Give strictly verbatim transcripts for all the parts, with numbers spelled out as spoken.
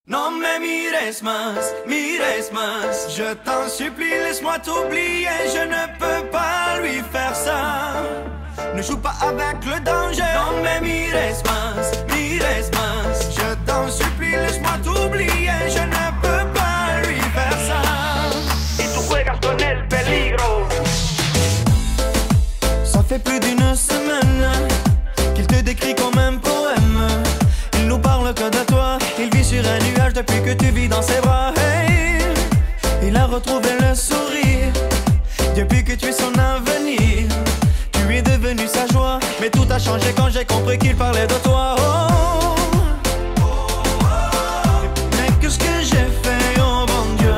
Non mais mires más, mires más. Je t'en supplie, laisse-moi t'oublier. Je ne peux pas lui faire ça. Ne joue pas avec le danger. Non mais mires más, mires más. Je t'en supplie, laisse-moi t'oublier. Je ne peux pas lui faire ça. Y tú juegas con el peligro. Ça fait plus d'une semaine qu'il te décrit comme un poème. Il nous parle que de toi. Il vit sur un nuage depuis que tu vis dans ses bras. Hey, il a retrouvé le sourire depuis que tu es son avenir. Tu es devenu sa joie, mais tout a changé quand j'ai compris qu'il parlait de toi. Oh, mais qu'est-ce que j'ai fait, oh bon Dieu.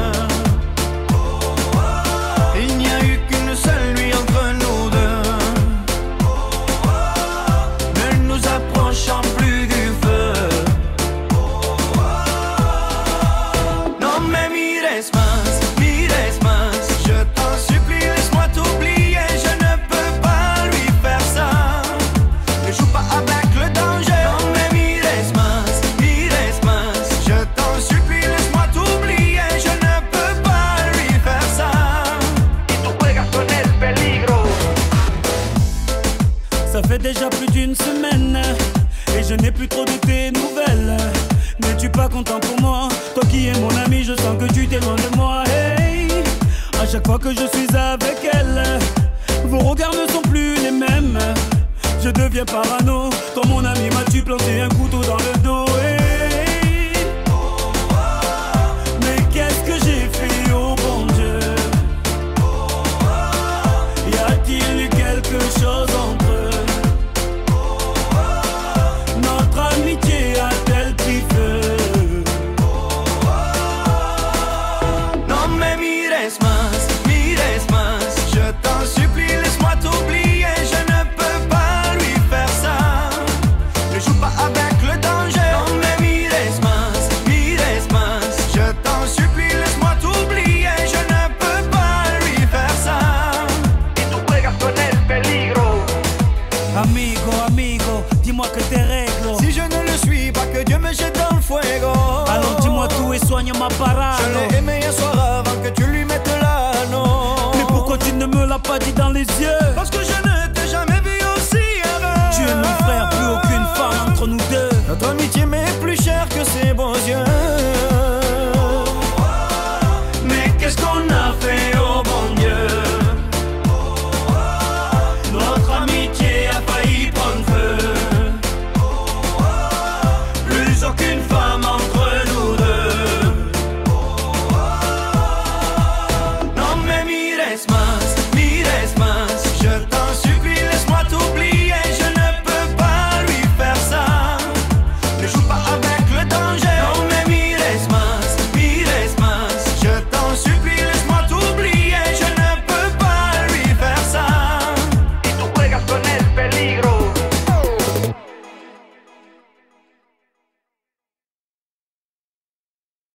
Il n'y a eu qu'une seule nuit entre nous deux. Ne nous approchons plus du feu. Non mais mires más, mires más. Je t'en supplie, laisse-moi t'oublier. Je ne peux pas lui faire ça. Ne joue pas avec le danger. Non mais mires más, mires más. Je t'en supplie, laisse-moi t'oublier. Je ne peux pas lui faire ça. Y tú juegas con el peligro. Ça fait déjà plus d'une semaine et je n'ai plus trop de tes nouvelles. N'es-tu pas content pour moi? Toi qui es mon ami, je sens que tu t'éloignes de moi. Hey, à chaque fois que je suis avec elle, vos regards ne sont plus les mêmes. Je deviens parano. Toi mon ami, m'as-tu planté un couteau dans le dos? Hey, mais qu'est-ce que j'ai fait, oh bon Dieu? Y a-t-il eu quelque chose entre eux? Notre amitié a-t-elle pris feu? Non mais mires más, mires más. Je t'en supplie, laisse-moi t'oublier. Je ne peux pas lui faire ça. Ne joue pas avec le danger. Non mais mires más, mires más. Je t'en supplie, laisse-moi t'oublier. Je ne peux pas lui faire ça. Y tú juegas con el peligro. Amigo, amigo, dis-moi que t'es règles. Si je ne le suis pas, que Dieu me jette dans le fuego. Alors dis-moi tout et soigne ma parade. Je l'ai aimé un soir avant que tu lui mettes l'anneau. Mais pourquoi tu ne me l'as pas dit dans les yeux? Parce que